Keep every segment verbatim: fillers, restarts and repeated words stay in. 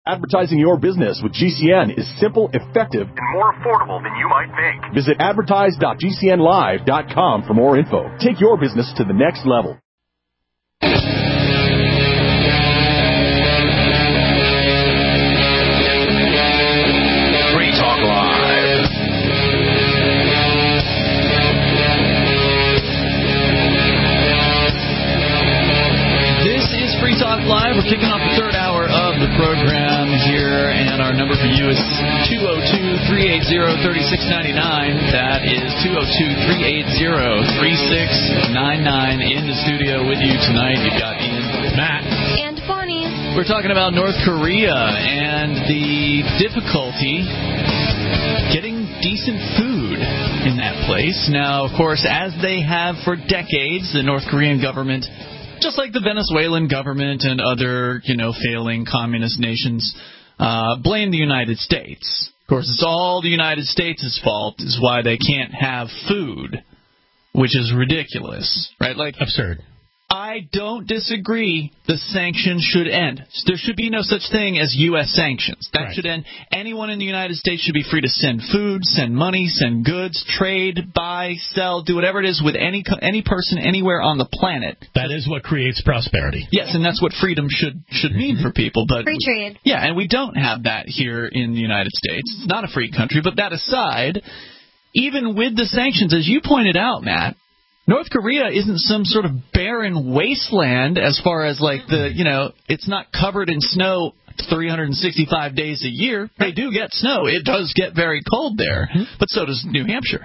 Advertising your business with G C N is simple, effective, and more affordable than you might think. Visit advertise dot g c n live dot com for more info. Take your business to the next level. Free Talk Live. This is Free Talk Live. We're kicking off the third hour of the program here, and our number for you is two oh two, three eight zero, three six nine nine. That is two oh two, three eight zero, three six nine nine. In the studio with you tonight, you've got Ian, Matt, and Bonnie. We're talking about North Korea and the difficulty getting decent food in that place. Now, of course, as they have for decades, the North Korean government, just like the Venezuelan government and other, you know, failing communist nations, uh, blame the United States. Of course, it's all the United States' fault is why they can't have food, which is ridiculous, right? Like, absurd. I don't disagree the sanctions should end. There should be no such thing as U S sanctions. That right. should end. Anyone in the United States should be free to send food, send money, send goods, trade, buy, sell, do whatever it is with any any person anywhere on the planet. That is what creates prosperity. Yes, and that's what freedom should should mean for people. But free trade. Yeah, and we don't have that here in the United States. It's not a free country. But that aside, even with the sanctions, as you pointed out, Matt, North Korea isn't some sort of barren wasteland as far as, like, the, you know, it's not covered in snow three hundred sixty-five days a year. They do get snow. It does get very cold there, but so does New Hampshire.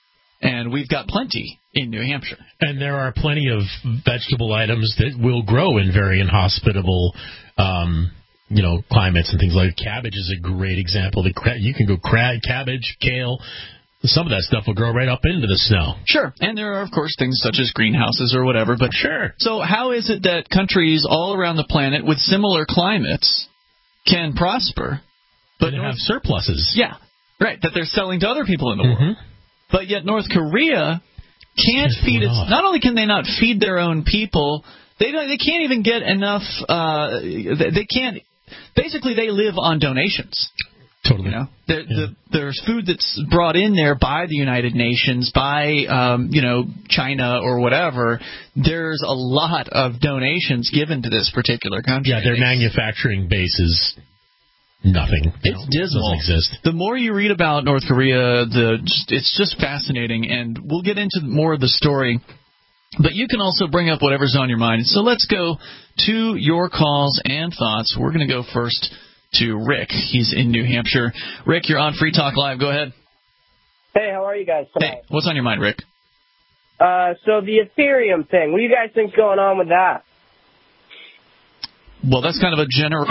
And we've got plenty in New Hampshire. And there are plenty of vegetable items that will grow in very inhospitable um you know, climates and things like cabbage is a great example. The cra- you can go cra- cabbage, kale. Some of that stuff will grow right up into the snow. Sure. And there are, of course, things such as greenhouses or whatever. But sure. So how is it that countries all around the planet with similar climates can prosper, but North- have surpluses? Yeah. Right. That they're selling to other people in the mm-hmm. world. But yet North Korea can't Just feed its... off. Not only can they not feed their own people, they don't, they can't even get enough... Uh, they, they can't... Basically, they live on donations. Totally. You know, there, yeah. the, there's food that's brought in there by the United Nations, by, um, you know, China or whatever. There's a lot of donations given to this particular country. Yeah, their manufacturing base is nothing. It's know, dismal. It doesn't exist. The more you read about North Korea, the it's just fascinating, and we'll get into more of the story. But you can also bring up whatever's on your mind. So let's go to your calls and thoughts. We're going to go first to Rick. He's in New Hampshire. Rick, you're on Free Talk Live. Go ahead. Hey, how are you guys tonight? Hey, what's on your mind, Rick? Uh, so the Ethereum thing, what do you guys think's going on with that? Well, that's kind of a general...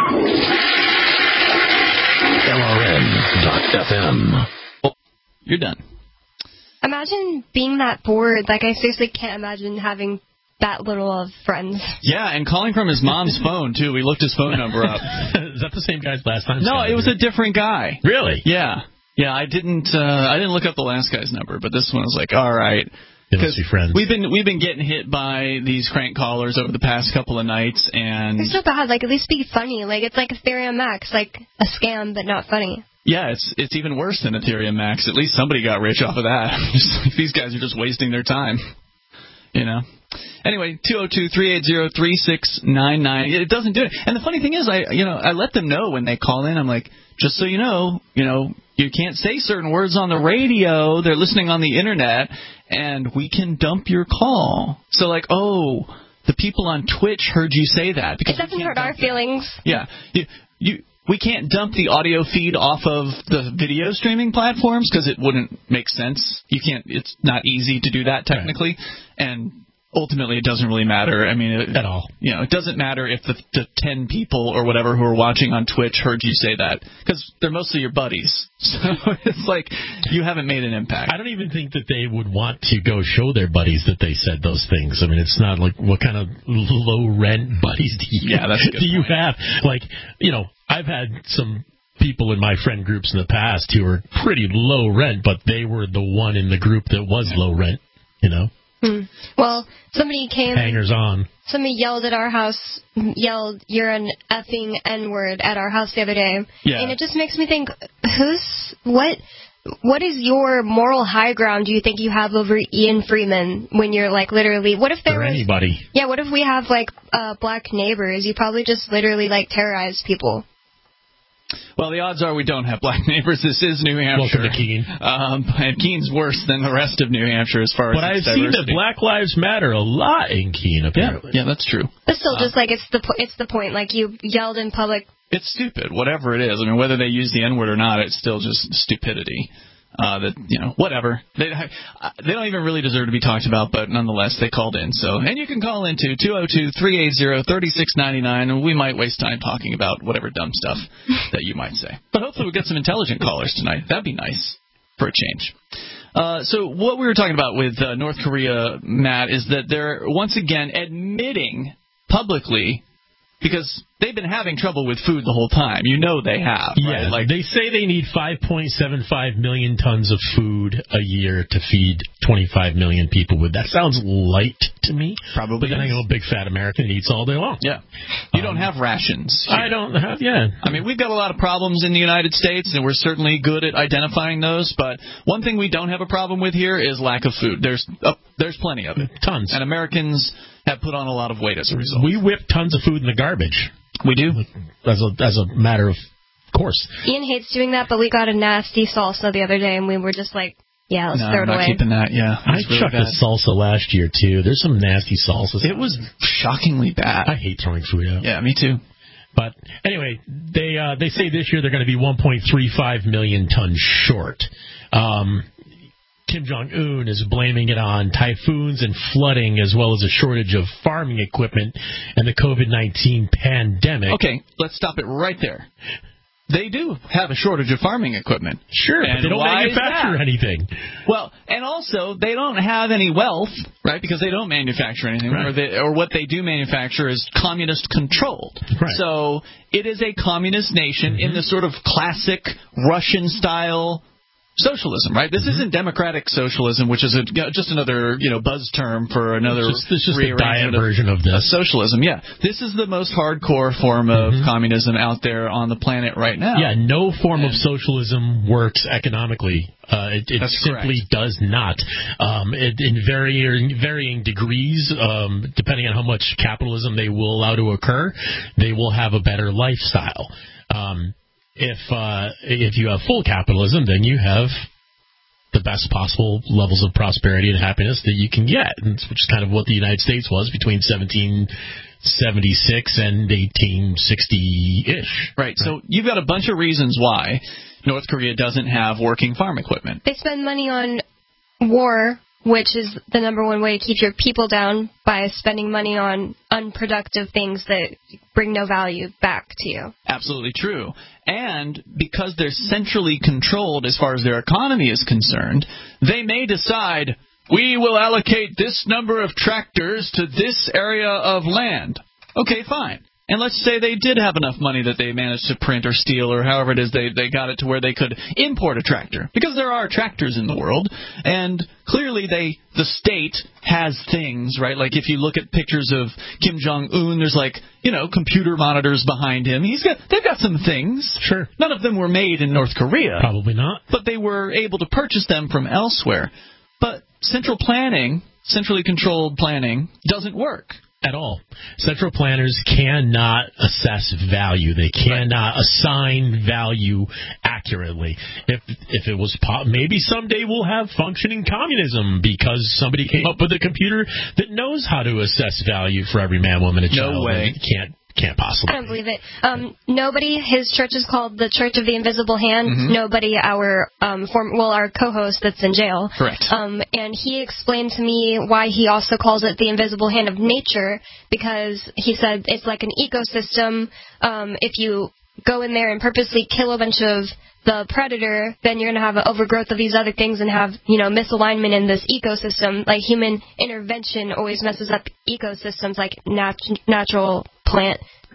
L R N dot F M. Well, you're done. Imagine being that bored. Like, I seriously can't imagine having that little of friends. Yeah, and calling from his mom's phone, too. We looked his phone number up. Is that the same guy's last time? No, it was a different guy. Really? Yeah. Yeah, I didn't uh, I didn't look up the last guy's number, but this one was like, all right. Because we've been we've been getting hit by these crank callers over the past couple of nights, and they're so bad. Like, at least be funny. Like, it's like Ethereum Max, like a scam, but not funny. Yeah, it's it's even worse than Ethereum Max. At least somebody got rich off of that. These guys are just wasting their time, you know. Anyway, two oh two, three eight zero, three six nine nine. It doesn't do it. And the funny thing is, I you know I let them know when they call in. I'm like, just so you know, you know, you can't say certain words on the radio. They're listening on the internet, and we can dump your call. So like, oh, the people on Twitch heard you say that. Because it doesn't hurt our feelings. Yeah, you you. We can't dump the audio feed off of the video streaming platforms because it wouldn't make sense. You can't. It's not easy to do that technically, right. And ultimately, it doesn't really matter. I mean, it, at all. You know, it doesn't matter if the, the ten people or whatever who are watching on Twitch heard you say that because they're mostly your buddies. So it's like you haven't made an impact. I don't even think that they would want to go show their buddies that they said those things. I mean, it's not like what kind of low rent buddies do you yeah, that's a good do you point. have? Like, you know. I've had some people in my friend groups in the past who were pretty low rent, but they were the one in the group that was low rent, you know? Hmm. Well, somebody came. Hangers on. Somebody yelled at our house, yelled, "You're an effing N-word" at our house the other day. Yeah. And it just makes me think, who's, what, what is your moral high ground do you think you have over Ian Freeman when you're, like, literally, what if there For was, anybody. Yeah, what if we have, like, uh, black neighbors? You probably just literally, like, terrorize people. Well, the odds are we don't have black neighbors. This is New Hampshire. Welcome to Keene. Um, and Keene's worse than the rest of New Hampshire as far as But I've its seen that diversity. Black Lives Matter a lot in Keene, Yeah, apparently. yeah, that's true. But still, Uh, just, like, it's the, po- it's the point. Like, you yelled in public. It's stupid, whatever it is. I mean, whether they use the N-word or not, it's still just stupidity. Uh, that, you know, whatever. They uh, they don't even really deserve to be talked about, but nonetheless, they called in. So, and you can call in to two oh two, three eight zero, three six nine nine, and we might waste time talking about whatever dumb stuff that you might say. But hopefully we'll get some intelligent callers tonight. That'd be nice for a change. Uh, so what we were talking about with uh, North Korea, Matt, is that they're once again admitting publicly, because they've been having trouble with food the whole time. You know they have, right? Yeah, Like, they say they need five point seven five million tons of food a year to feed twenty-five million people with. That sounds light to me. Probably But then I is. know a big fat American eats all day long. yeah. You Um, don't have rations here. I don't have, yeah. I mean, we've got a lot of problems in the United States, and we're certainly good at identifying those. But one thing we don't have a problem with here is lack of food. There's uh, there's plenty of it. Tons. And Americans have put on a lot of weight as a result. We whip tons of food in the garbage. We do. As a, as a matter of course. Ian hates doing that, but we got a nasty salsa the other day, and we were just like, yeah, let's No, throw I'm it not away. keeping that, yeah. I It's really chucked bad. a salsa last year, too. There's some nasty salsas. It was shockingly bad. I hate throwing food out. Yeah, me too. But anyway, they uh, they say this year they're going to be one point three five million tons short. Um, Kim Jong-un is blaming it on typhoons and flooding, as well as a shortage of farming equipment and the COVID nineteen pandemic. Okay, let's stop it right there. They do have a shortage of farming equipment. Sure, And but they don't why is manufacture that? anything. Well, and also they don't have any wealth, right? Because they don't manufacture anything, Right. or, they, or what they do manufacture is communist controlled. Right. So it is a communist nation in the sort of classic Russian style socialism, right? This Mm-hmm. isn't democratic socialism, which is a, just another you know buzz term for another It's just, it's just a diet rearrangement of- version of of this. socialism. Yeah, this is the most hardcore form of Mhm. communism out there on the planet right now. Yeah, no form of And- socialism works economically. Uh, it it That's simply correct. does not. Um, it, in varying varying degrees, um, depending on how much capitalism they will allow to occur, they will have a better lifestyle. Um, if uh, if you have full capitalism, then you have the best possible levels of prosperity and happiness that you can get, and which is kind of what the United States was between seventeen seventy-six and eighteen sixty-ish. Right. So you've got a bunch of reasons why North Korea doesn't have working farm equipment. They spend money on war, which is the number one way to keep your people down, by spending money on unproductive things that bring no value back to you. Absolutely true. And because they're centrally controlled as far as their economy is concerned, they may decide, we will allocate this number of tractors to this area of land. Okay, fine. And let's say they did have enough money that they managed to print or steal, or however it is they, they got it to where they could import a tractor. Because there are tractors in the world, and clearly they the state has things, right? Like if you look at pictures of Kim Jong-un, there's like, you know, computer monitors behind him. He's got They've got some things. Sure. None of them were made in North Korea. Probably not. But they were able to purchase them from elsewhere. But central planning, centrally controlled planning, doesn't work. At all. Central planners cannot assess value. They cannot assign value accurately. If if it was po- maybe someday we'll have functioning communism because somebody came up with a computer that knows how to assess value for every man, woman, and No child. way. And it can't can't possibly. I don't believe it. Um, nobody, his church is called the Church of the Invisible Hand. Mm-hmm. Nobody, our um, form, well, our co-host that's in jail. Correct. Um, and he explained to me why he also calls it the invisible hand of nature, because he said it's like an ecosystem. Um, if you go in there and purposely kill a bunch of the predator, then you're going to have an overgrowth of these other things and have, you know, misalignment in this ecosystem. Like human intervention always messes up ecosystems, like nat- natural plant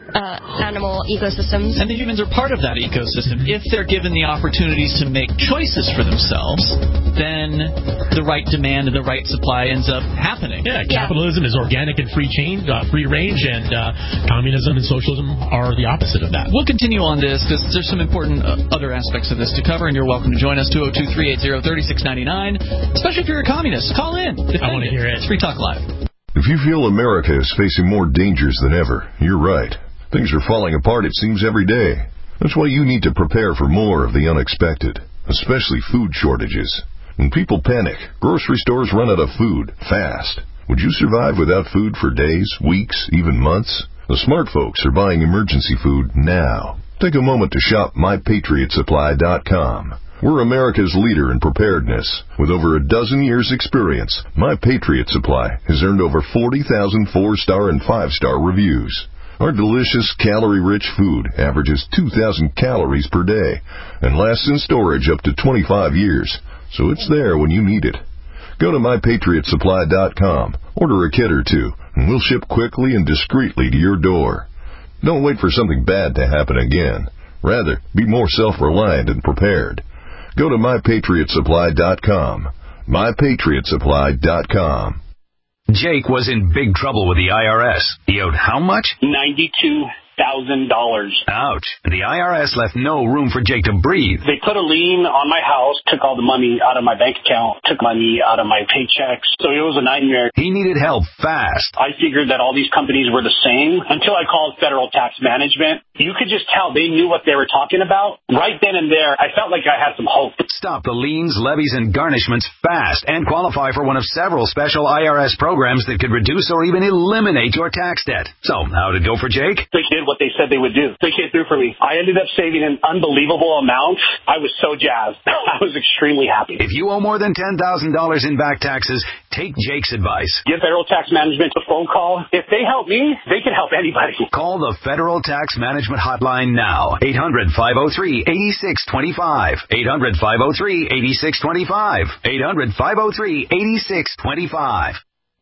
uh, animal ecosystems. And the humans are part of that ecosystem. If they're given the opportunities to make choices for themselves, then the right demand and the right supply ends up happening. Yeah, capitalism yeah. is organic and free chain, uh, free range, and uh, communism and socialism are the opposite of that. We'll continue on this because there's some important uh, other aspects of this to cover, and you're welcome to join us, two oh two, three eight zero, three six nine nine, especially if you're a communist. Call in. I want to hear it. It's Free Talk Live. If you feel America is facing more dangers than ever, you're right. Things are falling apart, it seems, every day. That's why you need to prepare for more of the unexpected, especially food shortages. When people panic, grocery stores run out of food fast. Would you survive without food for days, weeks, even months? The smart folks are buying emergency food now. Take a moment to shop my patriot supply dot com. We're America's leader in preparedness. With over a dozen years' experience, My Patriot Supply has earned over forty thousand four-star and five-star reviews. Our delicious, calorie-rich food averages two thousand calories per day and lasts in storage up to twenty-five years, so it's there when you need it. Go to my patriot supply dot com, order a kit or two, and we'll ship quickly and discreetly to your door. Don't wait for something bad to happen again. Rather, be more self-reliant and prepared. Go to my patriot supply dot com. my patriot supply dot com. Jake was in big trouble with the I R S. He owed how much? ninety-two thousand dollars. Ouch. The I R S left no room for Jake to breathe. They put a lien on my house, took all the money out of my bank account, took money out of my paychecks. So it was a nightmare. He needed help fast. I figured that all these companies were the same until I called Federal Tax Management. You could just tell they knew what they were talking about. Right then and there, I felt like I had some hope. Stop the liens, levies, and garnishments fast and qualify for one of several special I R S programs that could reduce or even eliminate your tax debt. So, how'd it go for Jake? They did what they said they would do. They came through for me. I ended up saving an unbelievable amount. I was so jazzed. I was extremely happy. If you owe more than ten thousand dollars in back taxes, take Jake's advice. Give Federal Tax Management a phone call. If they help me, they can help anybody. Call the Federal Tax Management Hotline now. eight hundred, five oh three, eight six two five. eight hundred, five oh three, eight six two five. eight hundred, five oh three, eight six two five.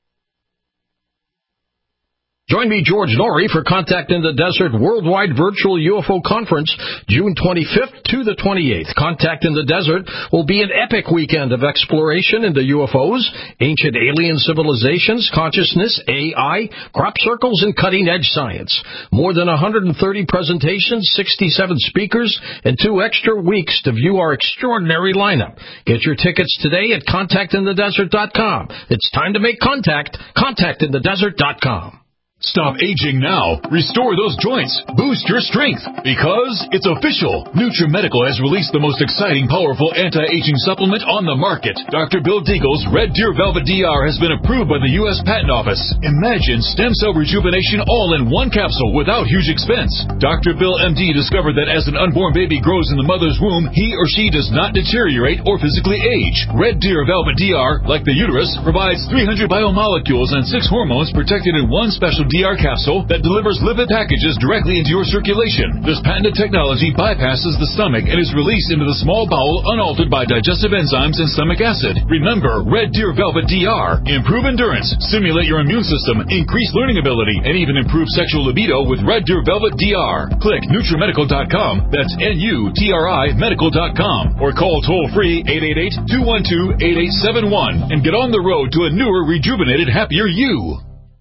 Join me, George Norrie, for Contact in the Desert Worldwide Virtual U F O Conference, June twenty-fifth to the twenty-eighth. Contact in the Desert will be an epic weekend of exploration into U F Os, ancient alien civilizations, consciousness, A I, crop circles, and cutting-edge science. More than one hundred thirty presentations, sixty-seven speakers, and two extra weeks to view our extraordinary lineup. Get your tickets today at contact in the desert dot com. It's time to make contact. contact in the desert dot com. Stop aging now. Restore those joints. Boost your strength. Because it's official. NutriMedical has released the most exciting, powerful anti-aging supplement on the market. Doctor Bill Deagle's Red Deer Velvet D R has been approved by the U S Patent Office. Imagine stem cell rejuvenation all in one capsule without huge expense. Doctor Bill M D discovered that as an unborn baby grows in the mother's womb, he or she does not deteriorate or physically age. Red Deer Velvet D R, like the uterus, provides three hundred biomolecules and six hormones protected in one special D R capsule that delivers lipid packages directly into your circulation. This patented technology bypasses the stomach and is released into the small bowel unaltered by digestive enzymes and stomach acid. Remember, Red Deer Velvet D R. Improve endurance, stimulate your immune system, increase learning ability, and even improve sexual libido with Red Deer Velvet D R. Click NutriMedical dot com, that's N U T R I medical dot com, or call toll-free eight eight eight, two one two, eight eight seven one and get on the road to a newer, rejuvenated, happier you.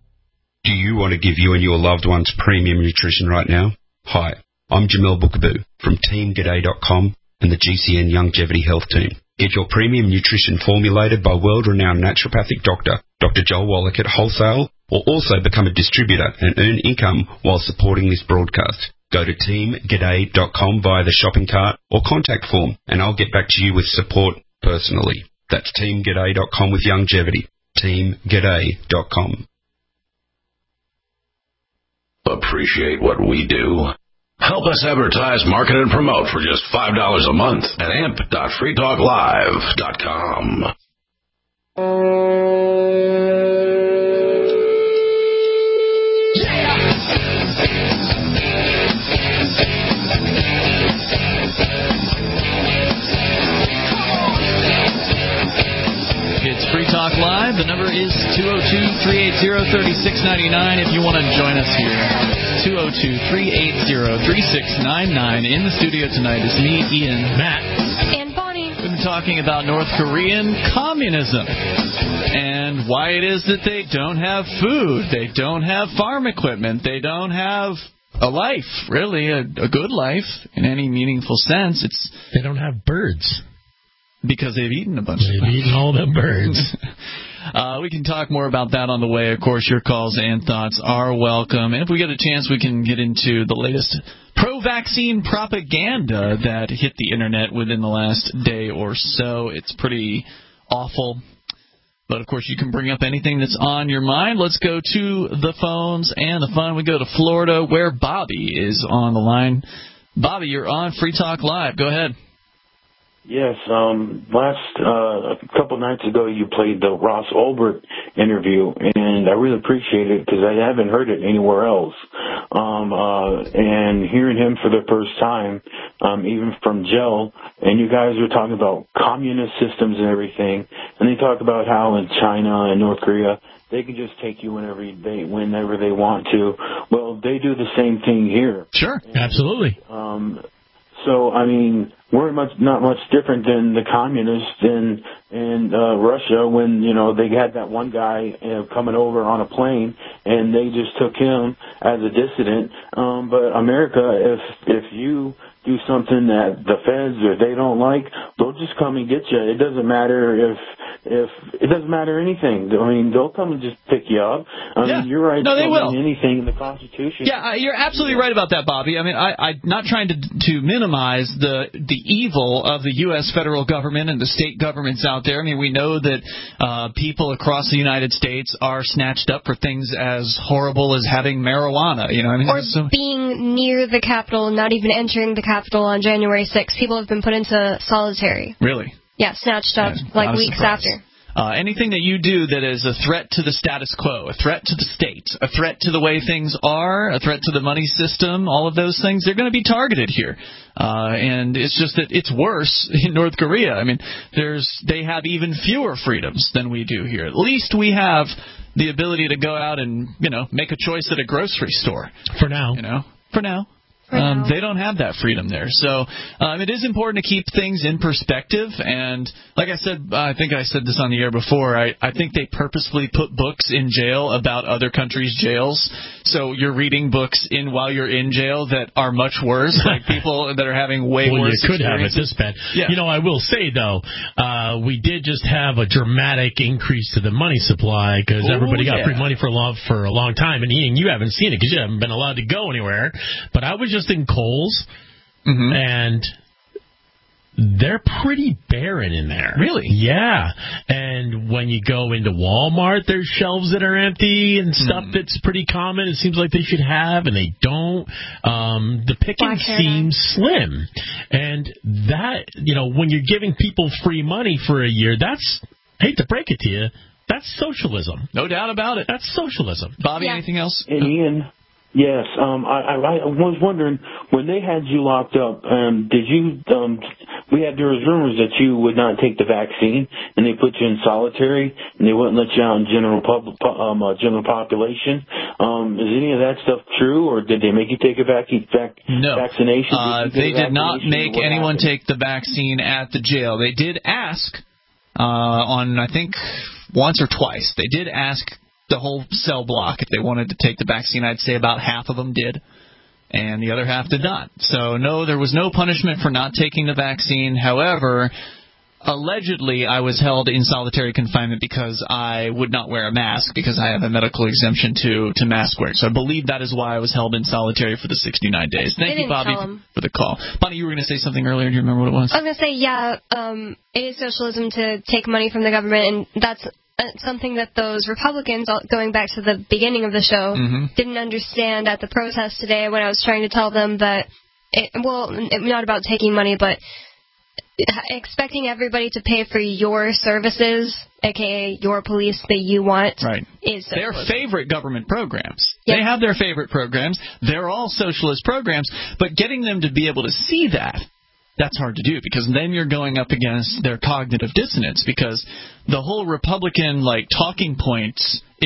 Do you want to give you and your loved ones premium nutrition right now? Hi, I'm Jamel Bookaboo from Team G'day dot com and the G C N Longevity Health Team. Get your premium nutrition formulated by world-renowned naturopathic doctor, Doctor Joel Wallach at wholesale, or also become a distributor and earn income while supporting this broadcast. Go to Team G'day dot com via the shopping cart or contact form, and I'll get back to you with support personally. That's Team G'day dot com with longevity. Team G'day dot com. Appreciate what we do? Help us advertise, market, and promote for just five dollars a month at amp dot free talk live dot com. It's Free Talk Live. The number is two oh two, three eight zero, three six nine nine if you want to join us here. two oh two, three eight zero, three six nine nine. In the studio tonight is me, Ian, Matt, and Bonnie. We've been talking about North Korean communism and why it is that they don't have food, they don't have farm equipment, they don't have a life, really, a, a good life in any meaningful sense. It's They don't have birds. Because they've eaten a bunch they've of them. They've eaten all the birds. Uh, we can talk more about that on the way. Of course, your calls and thoughts are welcome. And if we get a chance, we can get into the latest pro-vaccine propaganda that hit the Internet within the last day or so. It's pretty awful. But, of course, you can bring up anything that's on your mind. Let's go to the phones and the fun. We go to Florida, where Bobby is on the line. Bobby, you're on Free Talk Live. Go ahead. Yes, um, last, uh, a couple nights ago you played the Ross Ulbricht interview, and I really appreciate it because I haven't heard it anywhere else. Um, uh, and hearing him for the first time, um, even from Joe, and you guys were talking about communist systems and everything, and they talk about how in China and North Korea, they can just take you whenever they, whenever they want to. Well, they do the same thing here. Sure, and, absolutely. Um, So, I mean, we're much not much different than the communists in in uh, Russia when, you know, they had that one guy uh, coming over on a plane and they just took him as a dissident. Um, but America, if if you do something that the feds or they don't like, they'll just come and get you. It doesn't matter if if it doesn't matter anything. I mean, they'll come and just pick you up. I yeah. mean, you're right. No, they will. Anything in the Constitution. Yeah, you're absolutely right about that, Bobby. I mean, I, I'm not trying to to minimize the the evil of the U S federal government and the state governments out there. I mean, we know that uh, people across the United States are snatched up for things as horrible as having marijuana. You know, I mean, or so, being near the Capitol, not even entering the Capitol on January sixth. People have been put into solitary. Really? Yeah, snatched up yeah, like weeks surprise. after. Uh, anything that you do that is a threat to the status quo, a threat to the state, a threat to the way things are, a threat to the money system, all of those things, they're going to be targeted here. Uh, and it's just that it's worse in North Korea. I mean, there's they have even fewer freedoms than we do here. At least we have the ability to go out and, you know, make a choice at a grocery store. For now. You know, for now. Um, they don't have that freedom there. So um, it is important to keep things in perspective. And like I said, I think I said this on the air before, I, I think they purposefully put books in jail about other countries' jails. So you're reading books in while you're in jail that are much worse, like people that are having way well, worse you could have it this bad. Yeah. You know, I will say, though, uh, we did just have a dramatic increase to the money supply because everybody got yeah. free money for a long, for a long time. And Ian, you haven't seen it because you haven't been allowed to go anywhere. But I was just in Kohl's, mm-hmm. and they're pretty barren in there. Really? Yeah. And when you go into Walmart, there's shelves that are empty and stuff mm. that's pretty common. It seems like they should have, and they don't. Um, the picking seems slim. And that, you know, when you're giving people free money for a year, that's, I hate to break it to you, that's socialism. No doubt about it. That's socialism. Bobby, yeah. anything else? And Ian, yes, um, I, I, I was wondering, when they had you locked up, um, did you, um, we had, there was rumors that you would not take the vaccine, and they put you in solitary, and they wouldn't let you out in general pub, um, uh, general population. Um, is any of that stuff true, or did they make you take a vac- vac- no. vaccination? Uh, did they did not make anyone happened? take the vaccine at the jail. They did ask uh, on, I think, once or twice. They did ask the whole cell block if they wanted to take the vaccine. I'd say about half of them did, and the other half did not. So, no, there was no punishment for not taking the vaccine. However, allegedly, I was held in solitary confinement because I would not wear a mask because I have a medical exemption to, to mask wearing. So I believe that is why I was held in solitary for the sixty-nine days. Thank you, Bobby, for the call. Bonnie, you were going to say something earlier. Do you remember what it was? I was going to say, yeah, um, it is socialism to take money from the government, and that's something that those Republicans, going back to the beginning of the show, mm-hmm. didn't understand at the protest today when I was trying to tell them that, it, well, it, not about taking money, but expecting everybody to pay for your services, a k a your police that you want, right. is their favorite government programs. Yep. They have their favorite programs. They're all socialist programs, but getting them to be able to see that, that's hard to do, because then you're going up against their cognitive dissonance, because the whole Republican, like, talking points in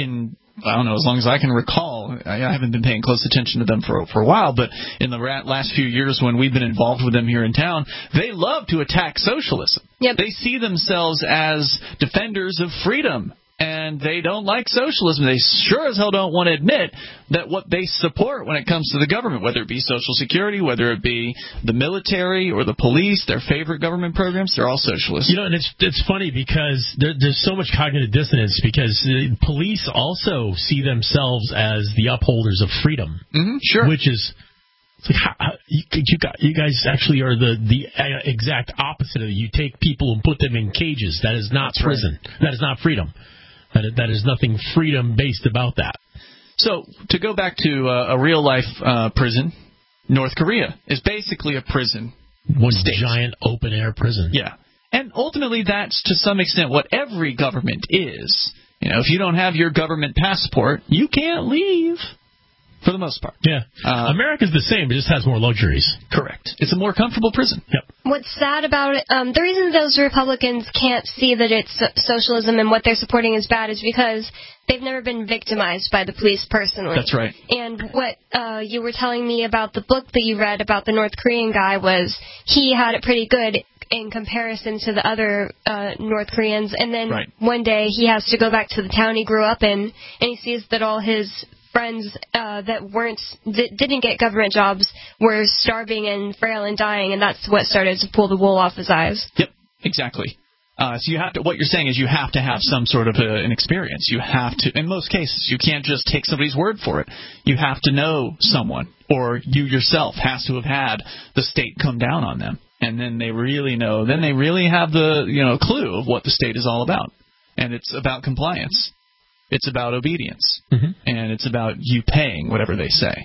I don't know, as long as I can recall. I haven't been paying close attention to them for for a while, but in the last few years when we've been involved with them here in town, they love to attack socialism. Yep. They see themselves as defenders of freedom, and they don't like socialism. They sure as hell don't want to admit that what they support when it comes to the government, whether it be Social Security, whether it be the military or the police, their favorite government programs, they're all socialist. You know, and it's it's funny because there, there's so much cognitive dissonance because the police also see themselves as the upholders of freedom. Mm-hmm, sure. Which is... It's like, how, how, you, you, got, you guys actually are the, the exact opposite of it. You take people and put them in cages. That is not That's prison. Right. That is not freedom. That is, that is nothing freedom-based about that. So, to go back to uh, a real-life uh, prison, North Korea is basically a prison. One state. Giant open-air prison. Yeah. And ultimately, that's to some extent what every government is. You know, if you don't have your government passport, you can't leave. For the most part. Yeah. Uh, America's the same, but it just has more luxuries. Correct. It's a more comfortable prison. Yep. What's sad about it, um, the reason those Republicans can't see that it's socialism and what they're supporting is bad is because they've never been victimized by the police personally. That's right. And what uh, you were telling me about the book that you read about the North Korean guy was he had it pretty good in comparison to the other uh, North Koreans. And then right. one day he has to go back to the town he grew up in, and he sees that all his friends uh, that weren't that didn't get government jobs were starving and frail and dying, and that's what started to pull the wool off his eyes. Yep, exactly. Uh, so you have to. What you're saying is you have to have some sort of a, an experience. You have to. In most cases, you can't just take somebody's word for it. You have to know someone, or you yourself has to have had the state come down on them, and then they really know. Then they really have the you know clue of what the state is all about, and it's about compliance. It's about obedience, mm-hmm. and it's about you paying whatever they say.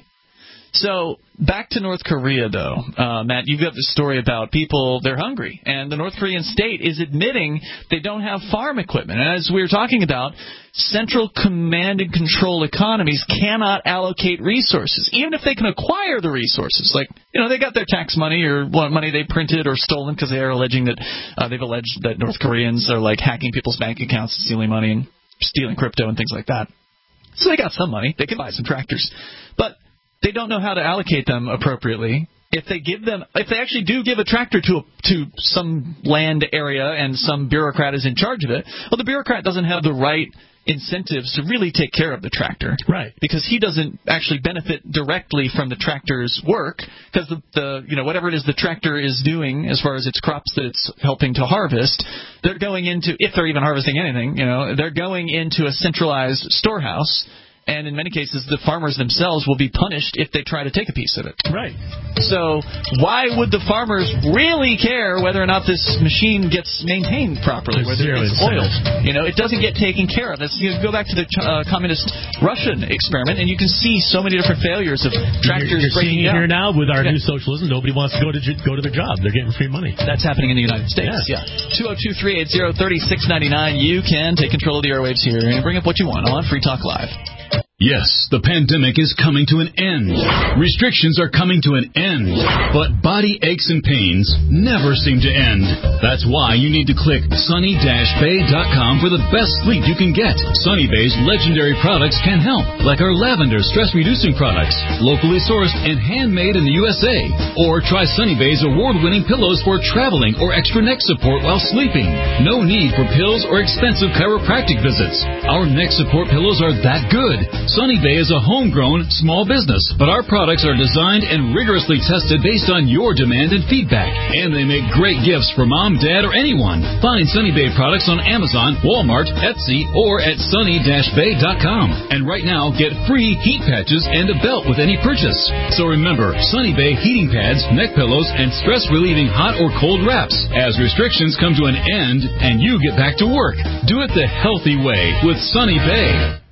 So back to North Korea, though. Uh, Matt, you've got this story about people, they're hungry, and the North Korean state is admitting they don't have farm equipment. And as we were talking about, central command and control economies cannot allocate resources, even if they can acquire the resources. Like, you know, they got their tax money or what money they printed or stolen because they are alleging that uh, they've alleged that North Koreans are, like, hacking people's bank accounts and stealing money and stealing crypto and things like that. So they got some money. They can buy some tractors. But they don't know how to allocate them appropriately. If they give them, if they actually do give a tractor to a, to some land area and some bureaucrat is in charge of it, well, the bureaucrat doesn't have the right incentives to really take care of the tractor. Right. Because he doesn't actually benefit directly from the tractor's work, because the, the you know whatever it is the tractor is doing as far as its crops that it's helping to harvest, they're going into, if they're even harvesting anything, you know, they're going into a centralized storehouse. And in many cases, the farmers themselves will be punished if they try to take a piece of it. Right. So why would the farmers really care whether or not this machine gets maintained properly, There's whether it's incentive. oiled? You know, it doesn't get taken care of. Let's you know, go back to the uh, communist Russian experiment, and you can see so many different failures of tractors you're, you're breaking seeing it down. here now with our yeah. new socialism. Nobody wants to go to go to their job. They're getting free money. That's happening in the United States. Yeah. yeah. two oh two, three eight zero, three six nine nine. You can take control of the airwaves here and bring up what you want on Free Talk Live. Yes, the pandemic is coming to an end. Restrictions are coming to an end. But body aches and pains never seem to end. That's why you need to click sunny dash bay dot com for the best sleep you can get. Sunny Bay's legendary products can help, like our lavender stress-reducing products, locally sourced and handmade in the U S A. Or try Sunny Bay's award-winning pillows for traveling or extra neck support while sleeping. No need for pills or expensive chiropractic visits. Our neck support pillows are that good. Sunny Bay is a homegrown small business, but our products are designed and rigorously tested based on your demand and feedback. And they make great gifts for mom, dad, or anyone. Find Sunny Bay products on Amazon, Walmart, Etsy, or at sunny dash bay dot com. And right now, get free heat patches and a belt with any purchase. So remember, Sunny Bay heating pads, neck pillows, and stress-relieving hot or cold wraps. As restrictions come to an end and you get back to work, do it the healthy way with Sunny Bay.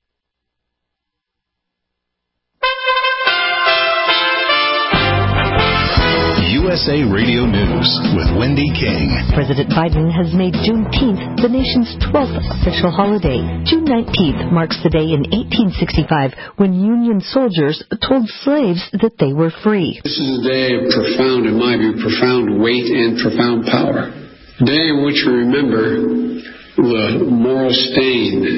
U S A Radio News with Wendy King. President Biden has made Juneteenth the nation's twelfth official holiday. June nineteenth marks the day in eighteen sixty-five when Union soldiers told slaves that they were free. This is a day of profound, in my view, profound weight and profound power. A day in which we remember the moral stain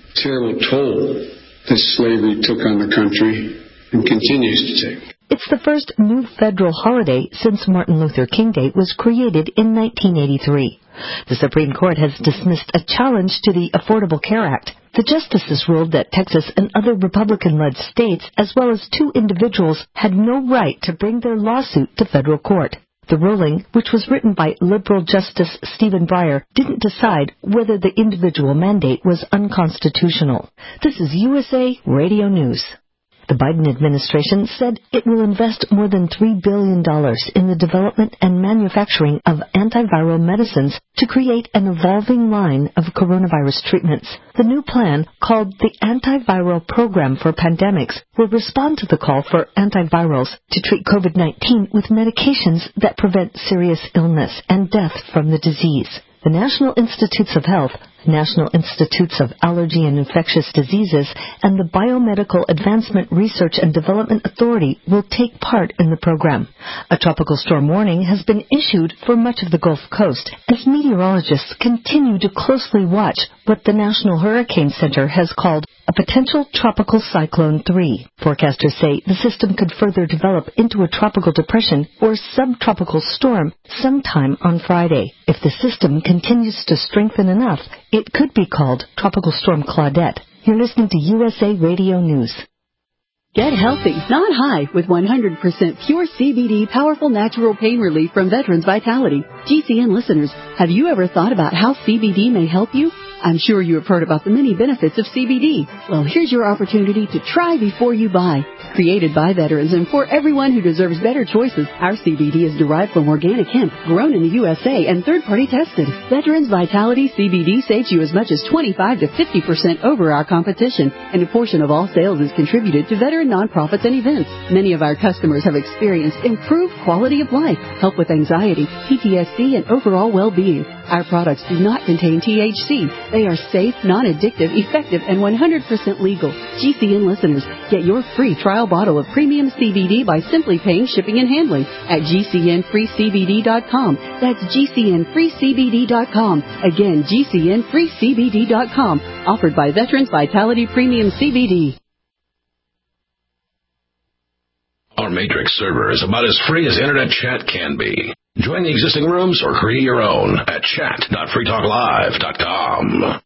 terrible toll that slavery took on the country and continues to take. It's the first new federal holiday since Martin Luther King Day was created in nineteen eighty-three. The Supreme Court has dismissed a challenge to the Affordable Care Act. The justices ruled that Texas and other Republican-led states, as well as two individuals, had no right to bring their lawsuit to federal court. The ruling, which was written by liberal Justice Stephen Breyer, didn't decide whether the individual mandate was unconstitutional. This is U S A Radio News. The Biden administration said it will invest more than three billion dollars in the development and manufacturing of antiviral medicines to create an evolving line of coronavirus treatments. The new plan, called the Antiviral Program for Pandemics, will respond to the call for antivirals to treat COVID nineteen with medications that prevent serious illness and death from the disease. The National Institutes of Health, National Institutes of Allergy and Infectious Diseases, and the Biomedical Advancement Research and Development Authority will take part in the program. A tropical storm warning has been issued for much of the Gulf Coast as meteorologists continue to closely watch what the National Hurricane Center has called a potential tropical cyclone three. Forecasters say the system could further develop into a tropical depression or subtropical storm sometime on Friday. If the system continues to strengthen enough, it could be called Tropical Storm Claudette. You're listening to U S A Radio News. Get healthy, not high, with one hundred percent pure C B D powerful natural pain relief from Veterans Vitality. G C N listeners, have you ever thought about how C B D may help you? I'm sure you have heard about the many benefits of C B D. Well, here's your opportunity to try before you buy. Created by veterans and for everyone who deserves better choices, our C B D is derived from organic hemp, grown in the U S A and third-party tested. Veterans Vitality C B D saves you as much as twenty-five to fifty percent over our competition, and a portion of all sales is contributed to veteran nonprofits and events. Many of our customers have experienced improved quality of life, help with anxiety, P T S D, and overall well-being. Our products do not contain T H C. They are safe, non-addictive, effective, and one hundred percent legal. G C N listeners, get your free trial bottle of premium C B D by simply paying shipping and handling at G C N free C B D dot com. That's G C N free C B D dot com. Again, G C N free C B D dot com. Offered by Veterans Vitality Premium C B D. Our Matrix server is about as free as internet chat can be. Join the existing rooms or create your own at chat dot free talk live dot com.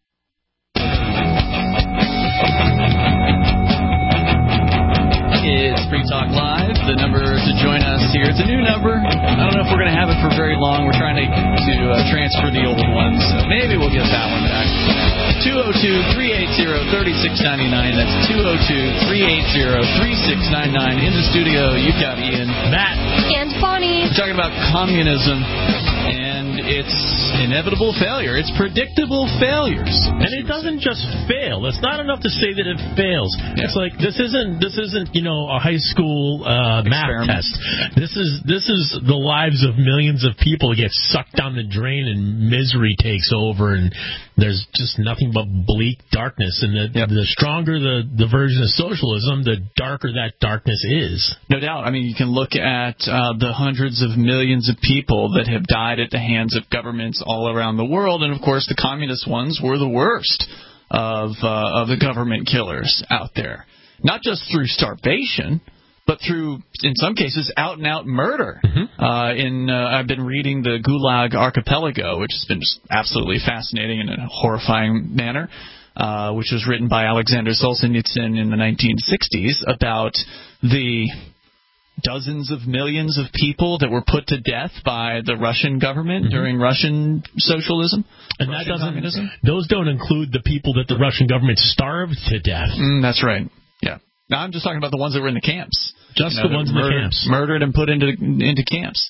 It's Free Talk Live, the number to join us here. It's a new number. I don't know if we're going to have it for very long. We're trying to, to uh, transfer the old ones. So maybe we'll get that one back. two oh two, three eight zero, three six nine nine. That's two oh two, three eight zero, three six nine nine. In the studio, you've got Ian, Matt, and Bonnie. We're talking about communism and its inevitable failure. It's predictable failures. And it doesn't just fail. It's not enough to say that it fails. Yeah. It's like this isn't this isn't, you know, a high school uh, math test. This is this is the lives of millions of people that get sucked down the drain and misery takes over, and there's just nothing but bleak darkness. And the, yep. the stronger the, the version of socialism, the darker that darkness is. No doubt. I mean, you can look at uh, the hundreds of millions of people that have died at the hands of governments all around the world, and of course the communist ones were the worst of uh, of the government killers out there. Not just through starvation, but through, in some cases, out-and-out murder. Mm-hmm. Uh, in uh, I've been reading the Gulag Archipelago, which has been just absolutely fascinating in a horrifying manner, uh, which was written by Alexander Solzhenitsyn in the nineteen sixties about the dozens of millions of people that were put to death by the Russian government mm-hmm. during Russian socialism. And Russian that doesn't, communism. Those don't include the people that the Russian government starved to death. Mm, that's right. Yeah. Now I'm just talking about the ones that were in the camps. Just you know, the ones murdered, in the camps. Murdered and put into into camps.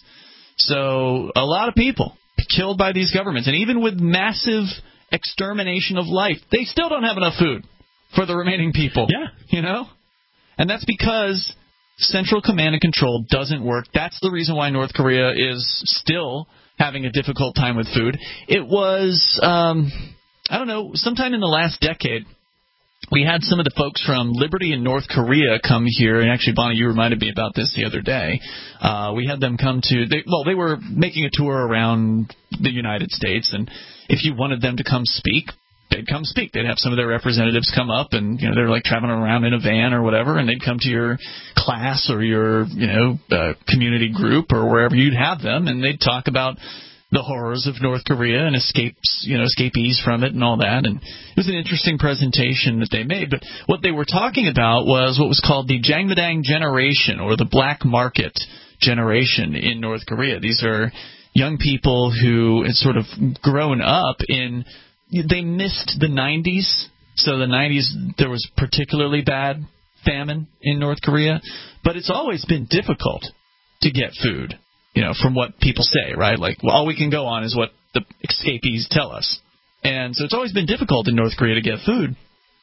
So a lot of people killed by these governments. And even with massive extermination of life, they still don't have enough food for the remaining people. Yeah. You know? And that's because central command and control doesn't work. That's the reason why North Korea is still having a difficult time with food. It was, um, I don't know, sometime in the last decade, we had some of the folks from Liberty in North Korea come here, and actually, Bonnie, you reminded me about this the other day. Uh, we had them come to, they, well, they were making a tour around the United States, and if you wanted them to come speak, they'd come speak. They'd have some of their representatives come up, and you know they're like traveling around in a van or whatever, and they'd come to your class or your you know uh, community group or wherever you'd have them, and they'd talk about the horrors of North Korea and escapes, you know, escapees from it and all that. And it was an interesting presentation that they made. But what they were talking about was what was called the Jangmadang generation, or the black market generation in North Korea. These are young people who had sort of grown up in, they missed the nineties. So the nineties, there was particularly bad famine in North Korea. But it's always been difficult to get food. You know, from what people say, right? Like, well, all we can go on is what the escapees tell us. And so it's always been difficult in North Korea to get food.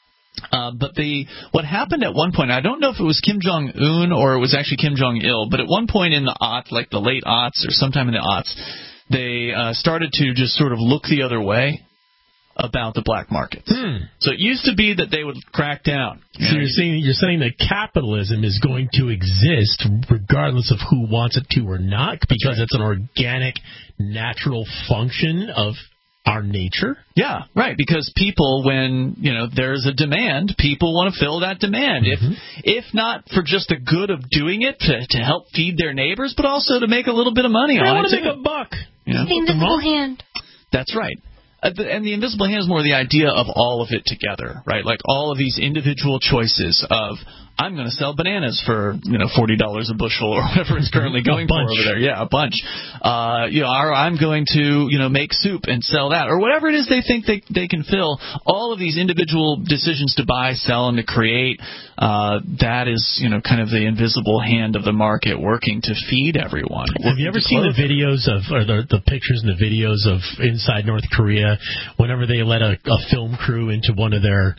Uh, but the what happened at one point, I don't know if it was Kim Jong-un or it was actually Kim Jong-il, but at one point in the aughts, like the late aughts or sometime in the aughts, they uh, started to just sort of look the other way about the black markets. Hmm. So it used to be that they would crack down. You so know, you're saying you're saying that capitalism is going to exist regardless of who wants it to or not, because right. it's an organic, natural function of our nature? Yeah, right. Because people, when you know there's a demand, people want to fill that demand. Mm-hmm. If if not for just the good of doing it to to help feed their neighbors, but also to make a little bit of money they on it. They want to make a buck. You know? The invisible hand. That's right. Uh, the, and the invisible hand is more the idea of all of it together, right? Like all of these individual choices of, I'm going to sell bananas for, you know, forty dollars a bushel or whatever it's currently going for over there. Yeah, a bunch. Uh, you know, or I'm going to, you know, make soup and sell that, or whatever it is they think they they can fill. All of these individual decisions to buy, sell, and to create, uh, that is, you know, kind of the invisible hand of the market working to feed everyone. Have you ever seen the videos of, or the, the pictures and the videos of inside North Korea whenever they let a, a film crew into one of their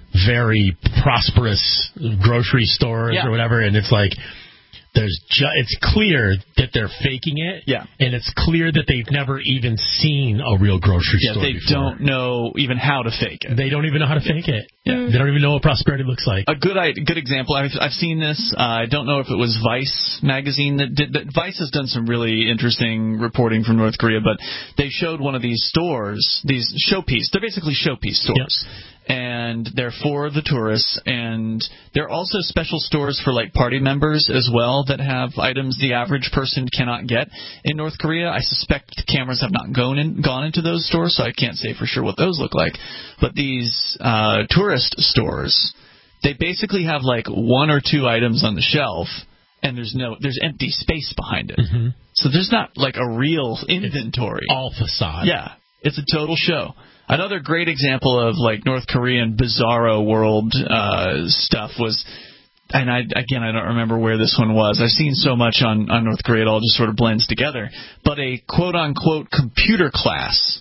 very prosperous grocery stores yeah. or whatever, and it's like there's ju- it's clear that they're faking it, yeah, and it's clear that they've never even seen a real grocery yeah, store they before. don't know even how to fake it. They don't even know how to fake it. Yeah. They don't even know what prosperity looks like. A good good example, I've, I've seen this, uh, I don't know if it was Vice magazine that did that. Vice has done some really interesting reporting from North Korea, but they showed one of these stores, these showpiece, they're basically showpiece stores. Yep. And they're for the tourists, and they're also special stores for like party members as well that have items the average person cannot get in North Korea. I suspect the cameras have not gone in, gone into those stores, so I can't say for sure what those look like. But these uh, tourist stores, they basically have like one or two items on the shelf, and there's no there's empty space behind it. Mm-hmm. So there's not like a real inventory. It's all facade. Yeah, it's a total show. Another great example of like North Korean bizarro world uh, stuff was, and I again I don't remember where this one was. I've seen so much on, on North Korea, it all just sort of blends together. But a quote unquote computer class,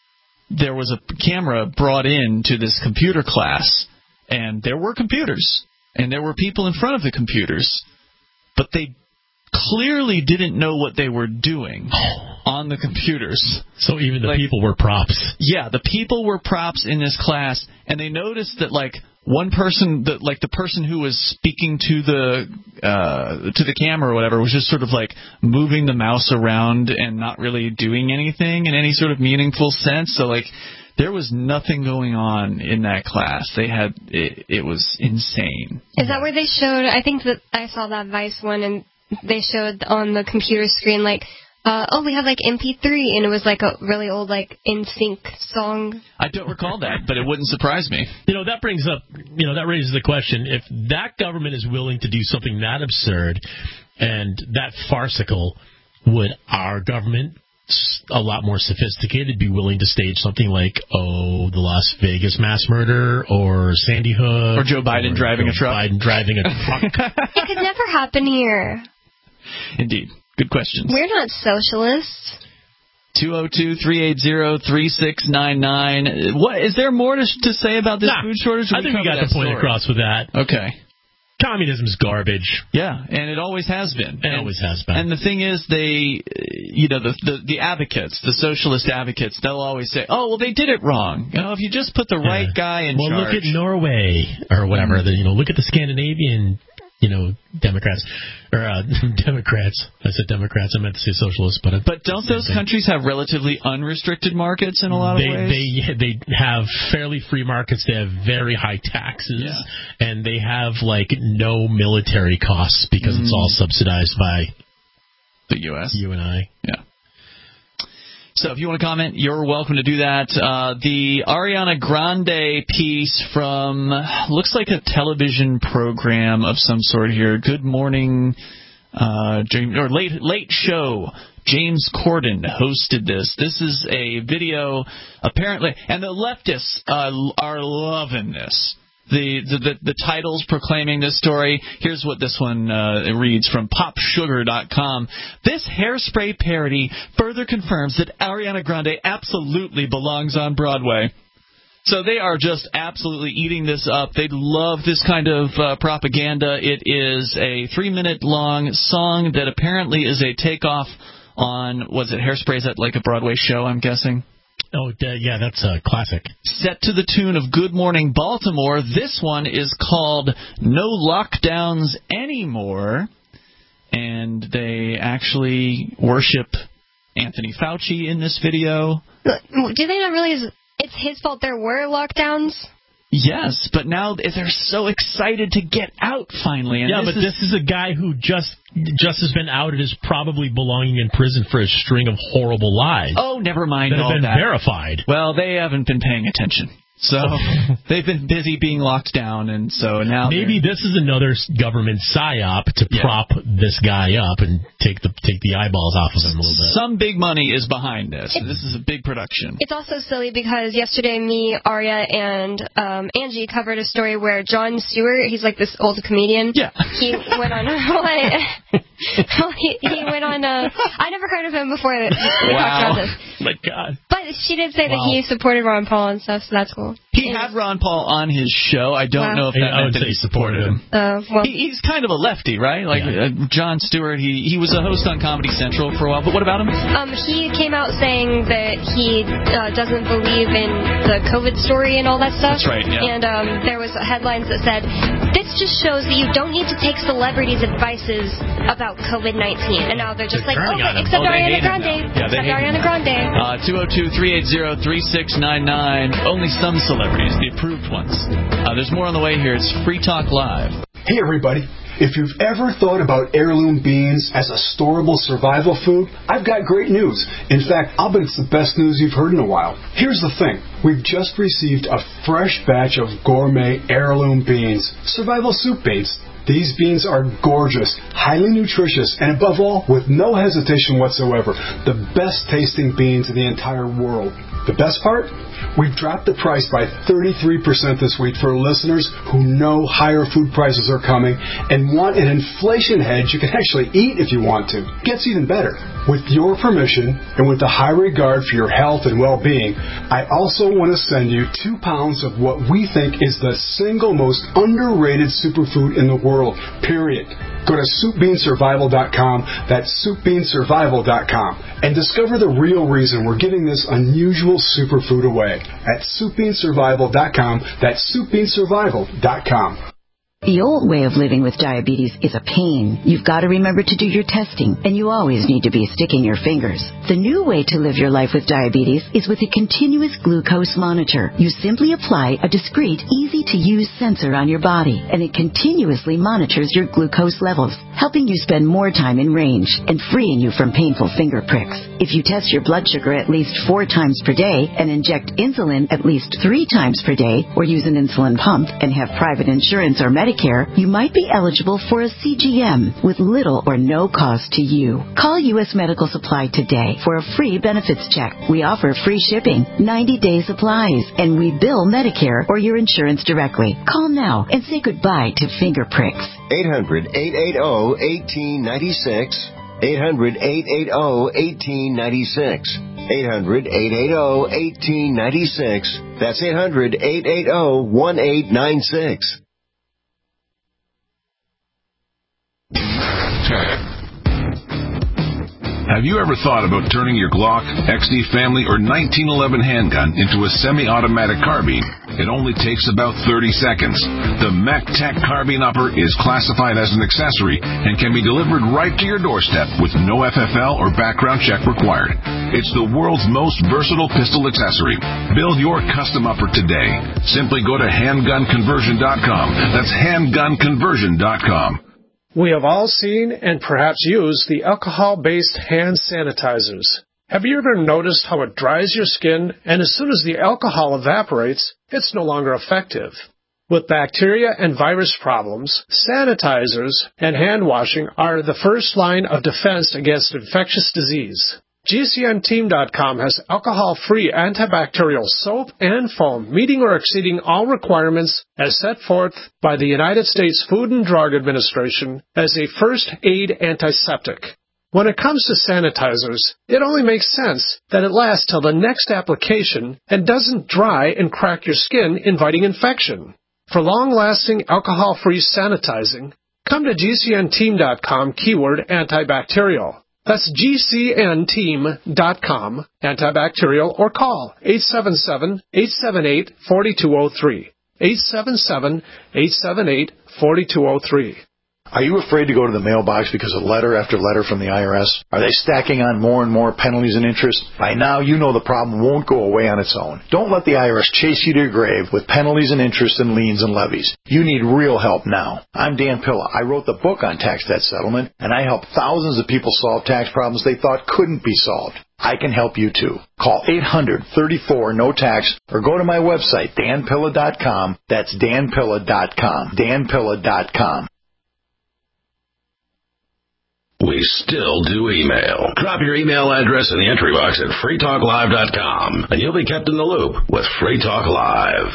there was a camera brought in to this computer class, and there were computers, and there were people in front of the computers, but they clearly didn't know what they were doing on the computers. So even the like, people were props. Yeah, the people were props in this class, and they noticed that like one person, that like the person who was speaking to the uh, to the camera or whatever was just sort of like moving the mouse around and not really doing anything in any sort of meaningful sense. So like there was nothing going on in that class. They had it, it was insane. Is that where they showed? I think that I saw that Vice one, and they showed on the computer screen like, uh, oh, we have like M P three, and it was like a really old like N Sync song. I don't recall that, but it wouldn't surprise me. You know, that brings up, you know, that raises the question, if that government is willing to do something that absurd and that farcical, would our government, a lot more sophisticated, be willing to stage something like, oh, the Las Vegas mass murder, or Sandy Hook, or Joe Biden or driving Joe a truck? Biden driving a truck. It could never happen here. Indeed. Good questions. We're not socialists. two oh two, three eight zero, three six nine nine. What is there more to, to say about this nah, food shortage? I think we got the point story? across with that. Okay. Communism's garbage. Yeah, and it always has been. It and, always has been. And the thing is, they, you know, the, the the advocates, the socialist advocates, they'll always say, "Oh, well, they did it wrong. You know, if you just put the right yeah. guy in well, charge." Well, look at Norway or whatever. Mm-hmm. The, you know, look at the Scandinavian you know, Democrats or uh, Democrats. I said Democrats. I meant to say socialists, but but don't those thing. countries have relatively unrestricted markets in a lot they, of ways? They they have fairly free markets. They have very high taxes, yeah. and they have like no military costs because mm. it's all subsidized by the U S You and I, yeah. So if you want to comment, you're welcome to do that. Uh, the Ariana Grande piece from, looks like a television program of some sort here. Good Morning, uh, or Late, Late Show. James Corden hosted this. This is a video, apparently, and the leftists uh, are loving this. The, the, the, the titles proclaiming this story. Here's what this one uh, reads from pop sugar dot com. This hairspray parody further confirms that Ariana Grande absolutely belongs on Broadway. So they are just absolutely eating this up. They love this kind of uh, propaganda. It is a three-minute-long song that apparently is a takeoff on, was it Hairspray? Is that like a Broadway show, I'm guessing? Oh, yeah, that's a classic. Set to the tune of Good Morning Baltimore. This one is called No Lockdowns Anymore. And they actually worship Anthony Fauci in this video. Do they not realize it's his fault there were lockdowns? Yes, but now they're so excited to get out finally. And yeah, this but is... this is a guy who just just has been outed as probably belonging in prison for a string of horrible lies. Oh, never mind that all have been that. verified. Well, they haven't been paying attention. So they've been busy being locked down, and so now maybe they're... this is another government psyop to yeah. prop this guy up and take the take the eyeballs off of him a little bit. Some big money is behind this. It's, this is a big production. It's also silly because yesterday me, Arya, and um, Angie covered a story where Jon Stewart, he's like this old comedian. Yeah. He went on. he, he went on. Uh, I never heard of him before we wow. talked about this. My God. But she did say wow. that he supported Ron Paul and stuff, so that's cool. He and, had Ron Paul on his show. I don't wow. know if that I meant would that say he supported him. Uh, well. he, he's kind of a lefty, right? Like yeah. uh, Jon Stewart, he he was a host on Comedy Central for a while. But what about him? Um, he came out saying that he uh, doesn't believe in the COVID story and all that stuff. That's right, yeah. And um, there was headlines that said, this just shows that you don't need to take celebrities' advices about COVID nineteen. And now they're just they're like, okay, oh, except Ariana Grande. Yeah, except Ariana Grande. Uh, two oh two, three eight zero, three six nine nine. Only some celebrities, the approved ones. Uh, there's more on the way here. It's Free Talk Live. Hey, everybody. If you've ever thought about heirloom beans as a storable survival food, I've got great news. In fact, I'll bet it's the best news you've heard in a while. Here's the thing. We've just received a fresh batch of gourmet heirloom beans, survival soup beans. These beans are gorgeous, highly nutritious, and above all, with no hesitation whatsoever, the best tasting beans in the entire world. The best part? We've dropped the price by thirty-three percent this week for listeners who know higher food prices are coming and want an inflation hedge you can actually eat if you want to. Gets even better. With your permission, and with the high regard for your health and well-being, I also want to send you two pounds of what we think is the single most underrated superfood in the world, period. Go to soup bean survival dot com, that's soup bean survival dot com, and discover the real reason we're giving this unusual superfood away at soup bean survival dot com, that's soup bean survival dot com. The old way of living with diabetes is a pain. You've got to remember to do your testing, and you always need to be sticking your fingers. The new way to live your life with diabetes is with a continuous glucose monitor. You simply apply a discreet, easy-to-use sensor on your body, and it continuously monitors your glucose levels, helping you spend more time in range and freeing you from painful finger pricks. If you test your blood sugar at least four times per day and inject insulin at least three times per day, or use an insulin pump and have private insurance or Medicare, you might be eligible for a C G M with little or no cost to you. Call U S Medical Supply today for a free benefits check. We offer free shipping, ninety-day supplies, and we bill Medicare or your insurance directly. Call now and say goodbye to finger pricks. eight hundred, eight eight zero, one eight nine six. eight hundred, eight eight zero, one eight nine six. eight hundred, eight eight zero, one eight nine six. That's eight hundred, eight eight zero, one eight nine six. Have you ever thought about turning your Glock, X D Family, or nineteen eleven handgun into a semi-automatic carbine? It only takes about thirty seconds. The MacTac Carbine Upper is classified as an accessory and can be delivered right to your doorstep with no F F L or background check required. It's the world's most versatile pistol accessory. Build your custom upper today. Simply go to handgun conversion dot com. That's handgun conversion dot com. We have all seen and perhaps used the alcohol-based hand sanitizers. Have you ever noticed how it dries your skin, and as soon as the alcohol evaporates, it's no longer effective? With bacteria and virus problems, sanitizers and hand washing are the first line of defense against infectious disease. G C N team dot com has alcohol-free antibacterial soap and foam meeting or exceeding all requirements as set forth by the United States Food and Drug Administration as a first aid antiseptic. When it comes to sanitizers, it only makes sense that it lasts till the next application and doesn't dry and crack your skin, inviting infection. For long-lasting alcohol-free sanitizing, come to G C N team dot com keyword antibacterial. That's G C N team dot com, antibacterial, or call eight seven seven, eight seven eight, four two zero three. eight seven seven, eight seven eight, four two zero three. Are you afraid to go to the mailbox because of letter after letter from the I R S? Are they stacking on more and more penalties and interest? By now, you know the problem won't go away on its own. Don't let the I R S chase you to your grave with penalties and interest and liens and levies. You need real help now. I'm Dan Pilla. I wrote the book on tax debt settlement, and I help thousands of people solve tax problems they thought couldn't be solved. I can help you too. Call eight hundred, thirty-four, no tax or go to my website, dan pilla dot com. That's dan pilla dot com. dan pilla dot com. We still do email. Drop your email address in the entry box at free talk live dot com, and you'll be kept in the loop with Free Talk Live.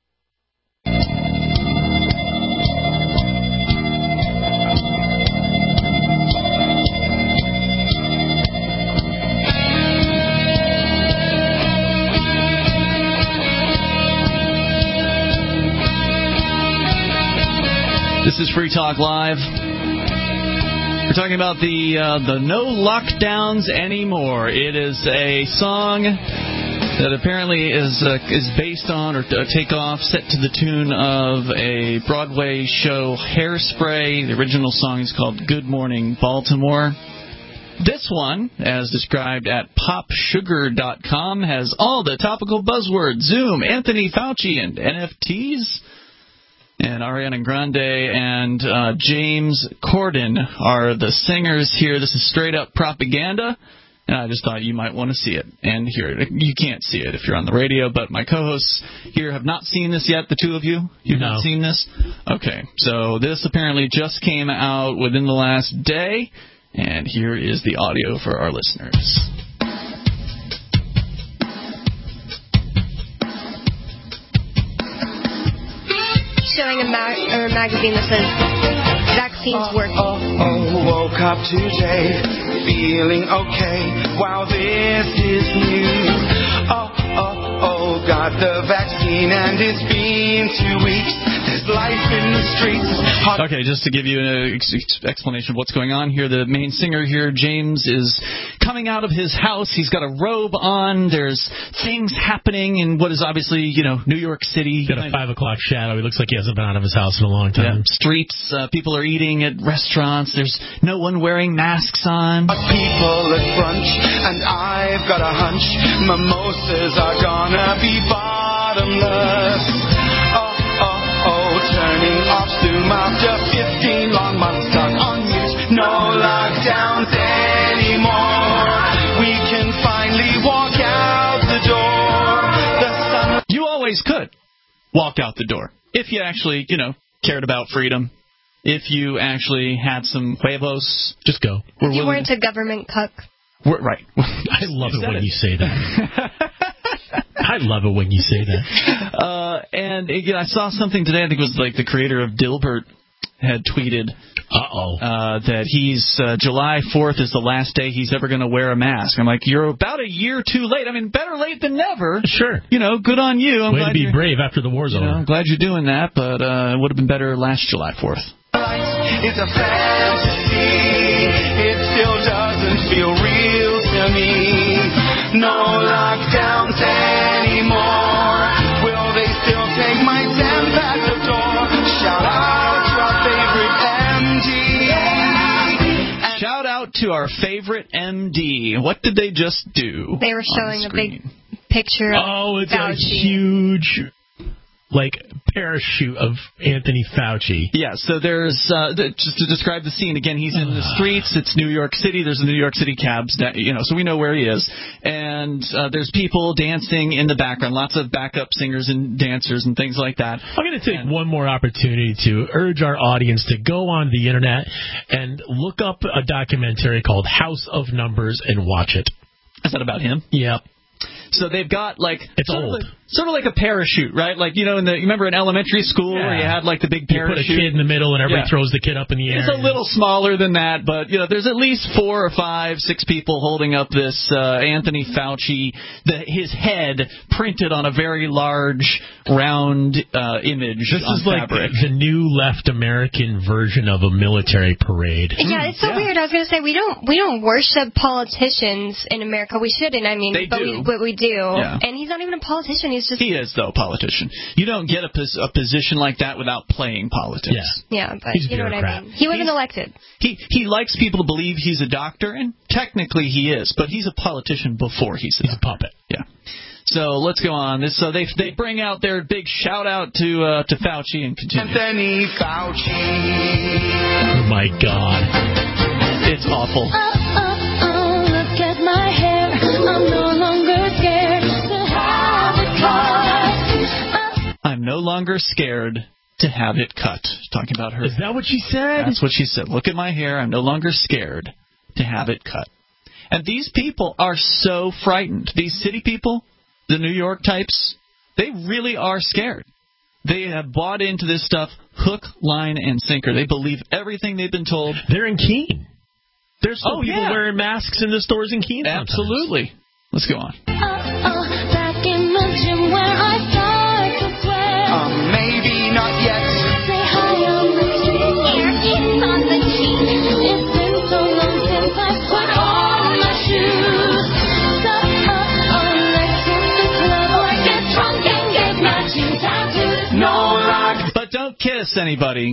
This is Free Talk Live. We're talking about the uh, the No Lockdowns Anymore. It is a song that apparently is uh, is based on or a takeoff set to the tune of a Broadway show, Hairspray. The original song is called Good Morning Baltimore. This one, as described at pop sugar dot com, has all the topical buzzwords: Zoom, Anthony Fauci, and N F Ts. And Ariana Grande and uh, James Corden are the singers here. This is straight up propaganda, and I just thought you might want to see it and hear it. You can't see it if you're on the radio, but my co-hosts here have not seen this yet, the two of you? You've no. not seen this? Okay, so this apparently just came out within the last day, and here is the audio for our listeners. Showing a, mag- or a magazine that says vaccines work. Oh, oh, oh, woke up today feeling okay. Wow, this is new. Oh, oh, oh, got the vaccine and it's been two weeks. There's life in the streets. Hot- okay, just to give you an ex- explanation of what's going on here, the main singer here, James, is coming out of his house. He's got a robe on. There's things happening in what is obviously, you know, New York City. Got a five o'clock shadow. He looks like he hasn't been out of his house in a long time. Yeah. Streets, uh, people are eating at restaurants. There's no one wearing masks on. People at brunch, and I've got a hunch mimosas are gonna be bottomless. Oh, oh, oh, turning off Zoom after fifteen long months stuck on mute. No lockdowns anymore. We can finally walk out the door. The sun. You always could walk out the door if you actually, you know, cared about freedom. If you actually had some huevos, just go. If you weren't a government cuck. We're, right. I love it when it. you say that. I love it when you say that. Uh, and again, I saw something today. I think it was like the creator of Dilbert had tweeted Uh-oh. Uh, that he's uh, July fourth is the last day he's ever going to wear a mask. I'm like, you're about a year too late. I mean, better late than never. Sure. You know, good on you. I'm Way glad to be brave after the war's you over. know, I'm glad you're doing that, but uh, it would have been better last July fourth. It's a fantasy. It still doesn't feel real. me. No lockdowns anymore. Will they still take my ten pack of door? Shout out to our favorite M D. Shout out to our favorite M D. What did they just do? They were showing the a big picture of Oh, it's Fauci. a huge, like, parachute of Anthony Fauci. Yeah, so there's, uh, th- just to describe the scene again, he's in the streets. It's New York City. There's the New York City cabs, that, you know, so we know where he is. And uh, there's people dancing in the background, lots of backup singers and dancers and things like that. I'm going to take and, one more opportunity to urge our audience to go on the internet and look up a documentary called House of Numbers and watch it. Is that about him? Yep. So they've got, like, it's sort old. Of like, sort of like a parachute, right? Like, you know, in the, you remember in elementary school yeah. where you had, like, the big parachute? You put a kid in the middle and everybody yeah. throws the kid up in the air. It's a little smaller than that, but, you know, there's at least four or five, six people holding up this uh, Anthony Fauci, the, his head printed on a very large, round uh, image this on is like fabric. The new left American version of a military parade. Yeah, it's so yeah. weird. I was going to say, we don't we don't worship politicians in America. We shouldn't, I mean, they but, do. We, but we do. Yeah. And he's not even a politician. He's just... He is, though, a politician. You don't get a, pos- a position like that without playing politics. Yeah, yeah but he's you know what I mean. He wasn't he's, elected. He he likes people to believe he's a doctor, and technically he is, but he's a politician before he's a He's doctor. a puppet. Yeah. So let's go on. This, so they they bring out their big shout out to uh, to Fauci and continue. Anthony Fauci. Oh my God, it's awful. Oh, oh, oh, look at my hair. I'm no longer scared to have it cut. I'm no longer scared to have it cut. Talking about her. Is that what she said? That's what she said. Look at my hair. I'm no longer scared to have it cut. And these people are so frightened. These city people, the New York types, they really are scared. They have bought into this stuff hook, line, and sinker. They believe everything they've been told. They're in Keene. There's still oh, people yeah. wearing masks in the stores in Keene. Absolutely. Sometimes. Let's go on. Oh, oh, back in the gym where I start to sweat. Um, maybe not yet. Say hi on the street, here it's on the cheek. It's been so long since I put on my shoes. So, oh, oh, let's hit the club or get drunk and get matching tattoos. No lock. But don't kiss anybody.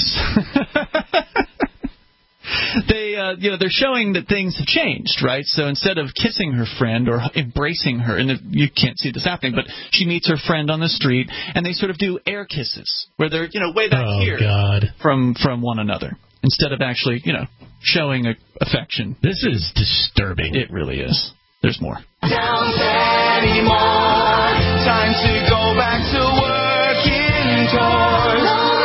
They, uh, you know, they're showing that things have changed, right? So instead of kissing her friend or embracing her, and you can't see this happening, but she meets her friend on the street, and they sort of do air kisses, where they're, you know, way back oh, here God. from from one another, instead of actually, you know, showing a, affection. This is disturbing. It really is. There's more. Don't anymore. Time to go back to work indoors.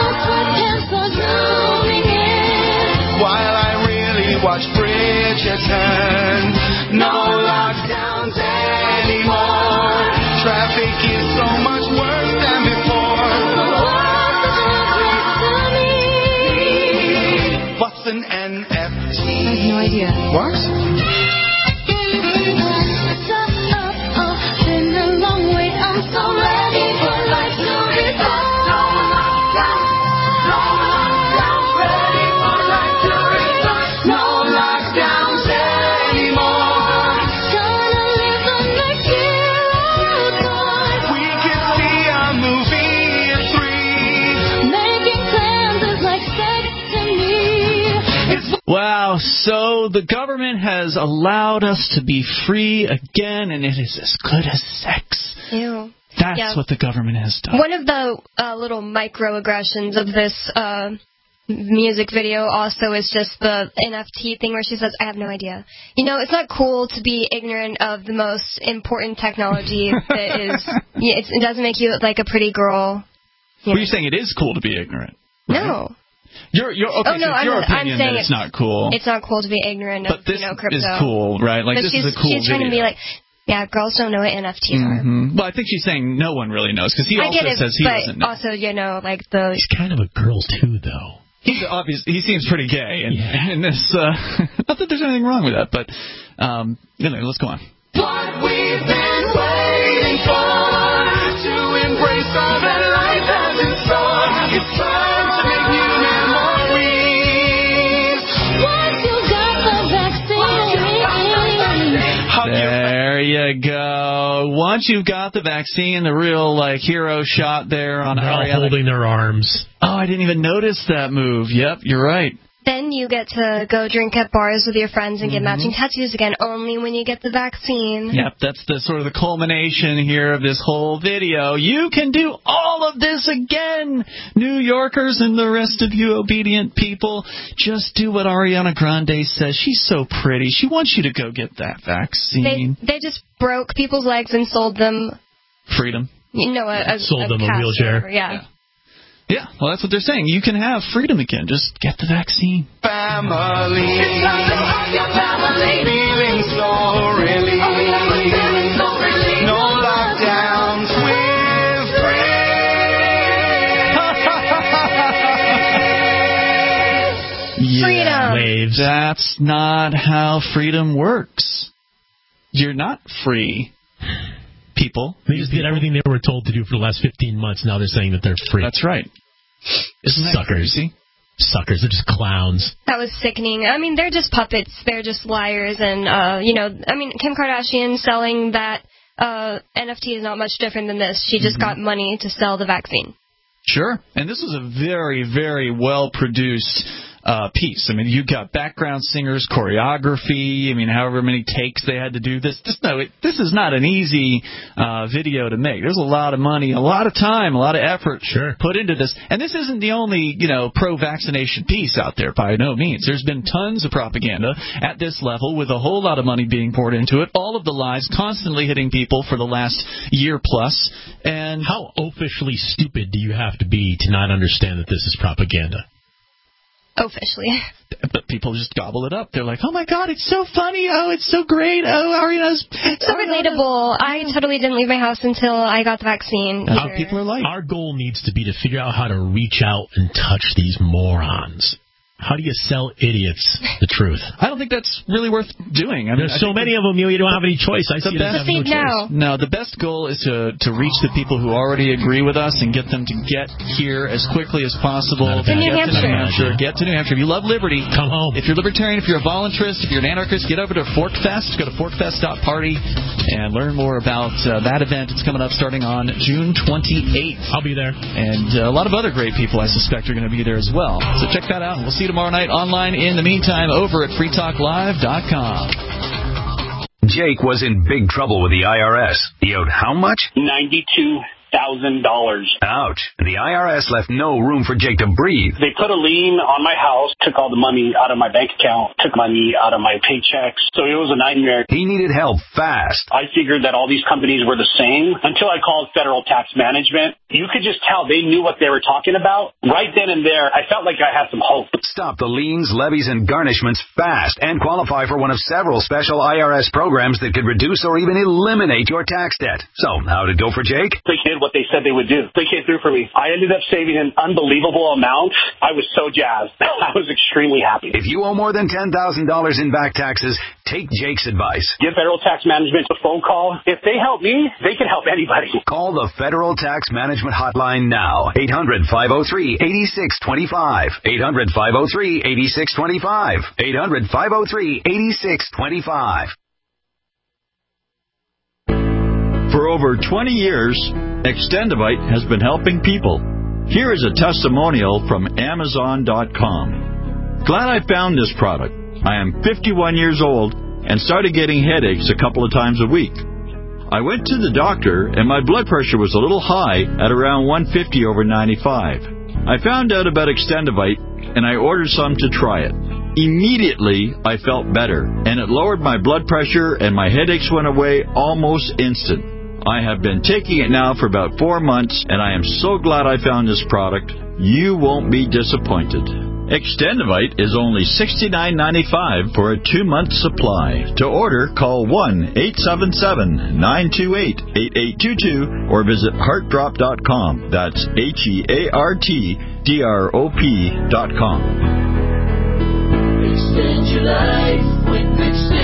While I really watch Bridgerton. No lockdowns anymore. Traffic is so much worse than before. What's an N F T? I have no idea. What? So, oh, oh, been a long way. I'm so ready for life to return. Wow, so the government has allowed us to be free again, and it is as good as sex. Ew. That's yeah. what the government has done. One of the uh, little microaggressions of this uh, music video also is just the N F T thing where she says, I have no idea. You know, it's not cool to be ignorant of the most important technology that is, yeah, it's, it doesn't make you like a pretty girl. Well, you're saying it is cool to be ignorant. Right? No. You're, you're, okay, oh, no, so it's I'm, your I'm opinion saying that it's not cool. It's not cool to be ignorant of, but this you know, crypto. is cool, right? Like, but this she's, is a cool she's trying video. to be like, yeah, girls don't know what N F Ts mm-hmm. are. Well, I think she's saying no one really knows, because he I also get it, says he but doesn't know. also, you know, like the... He's kind of a girl, too, though. He's obvious. He seems pretty gay, and, yeah. and this, uh, not that there's anything wrong with that, but, um, anyway, let's go on. What we've been waiting for, to embrace all that life has in store. It's time to make new memories. Once you got the vaccine, There you go. Once you've got the vaccine, the real like hero shot there on They're all Ariana. holding their arms. Oh, I didn't even notice that move. Yep, you're right. Then you get to go drink at bars with your friends and get Mm-hmm. matching tattoos again, only when you get the vaccine. Yep, that's the sort of the culmination here of this whole video. You can do all of this again, New Yorkers and the rest of you obedient people. Just do what Ariana Grande says. She's so pretty. She wants you to go get that vaccine. They they just broke people's legs and sold them, Freedom. you know, a, a Sold a them a cast or wheelchair. whatever, Yeah. Yeah. Yeah, well, that's what they're saying. You can have freedom again. Just get the vaccine. Family. Feeling so relieved. No lockdowns with Yeah, Freedom. Waves. That's not how freedom works. You're not free, people. They just did everything they were told to do for the last fifteen months. Now they're saying that they're free. That's right. Isn't that Suckers. crazy? Suckers. They're just clowns. That was sickening. I mean, they're just puppets. They're just liars. And, uh, you know, I mean, Kim Kardashian selling that uh, N F T is not much different than this. She just Mm-hmm. got money to sell the vaccine. Sure. And this was a very, very well-produced uh, piece. I mean, you got background singers, choreography. I mean, however many takes they had to do this. This, no, it, this is not an easy uh, video to make. There's a lot of money, a lot of time, a lot of effort sure. put into this. And this isn't the only, you know, pro-vaccination piece out there, by no means. There's been tons of propaganda at this level with a whole lot of money being poured into it. All of the lies constantly hitting people for the last year plus. And how oafishly stupid do you have to be to not understand that this is propaganda? Officially. But people just gobble it up. They're like, oh, my God, it's so funny. Oh, it's so great. Oh, Ariana's So relatable. I totally didn't leave my house until I got the vaccine. How either. people are like. Our goal needs to be to figure out how to reach out and touch these morons. How do you sell idiots the truth? I don't think that's really worth doing. I mean, There's I so think many of them, you, you don't have any choice. I see the them best, having no choice. No, the best goal is to, to reach the people who already agree with us and get them to get here as quickly as possible. To New get Hampshire. to New Hampshire. Get to New Hampshire. If you love liberty, come home. If you're libertarian, if you're a voluntarist, if you're an anarchist, get over to Fork Fest. Go to fork fest dot party and learn more about uh, that event. It's coming up starting on June twenty-eighth. I'll be there. And uh, a lot of other great people, I suspect, are going to be there as well. So check that out. And we'll see you tomorrow night online. In the meantime, over at free talk live dot com. Jake was in big trouble with the I R S. He owed how much? ninety-two thousand dollars. Ouch. The I R S left no room for Jake to breathe. They put a lien on my house, took all the money out of my bank account, took money out of my paychecks. So it was a nightmare. He needed help fast. I figured that all these companies were the same until I called Federal Tax Management. You could just tell they knew what they were talking about. Right then and there, I felt like I had some hope. Stop the liens, levies, and garnishments fast and qualify for one of several special I R S programs that could reduce or even eliminate your tax debt. So, how'd it go for Jake? They did what they said they would do. They came through for me. I ended up saving an unbelievable amount. I was so jazzed. I was extremely happy. If you owe more than ten thousand dollars in back taxes, take Jake's advice. Give Federal Tax Management a phone call. If they help me, they can help anybody. Call the Federal Tax Management Hotline now. eight hundred, five oh three, eight six two five. eight hundred, five oh three, eight six two five. eight hundred, five oh three, eight six two five. For over twenty years, Extendivite has been helping people. Here is a testimonial from Amazon dot com. Glad I found this product. I am fifty-one years old and started getting headaches a couple of times a week. I went to the doctor and my blood pressure was a little high at around one fifty over ninety-five. I found out about Extendivite and I ordered some to try it. Immediately, I felt better and it lowered my blood pressure and my headaches went away almost instant. I have been taking it now for about four months, and I am so glad I found this product. You won't be disappointed. Extendivite is only sixty-nine ninety-five for a two-month supply. To order, call one eight seven seven, nine two eight, eight eight two two or visit heart drop dot com. That's H E A R T D R O P dot com. Extend your life with Extend.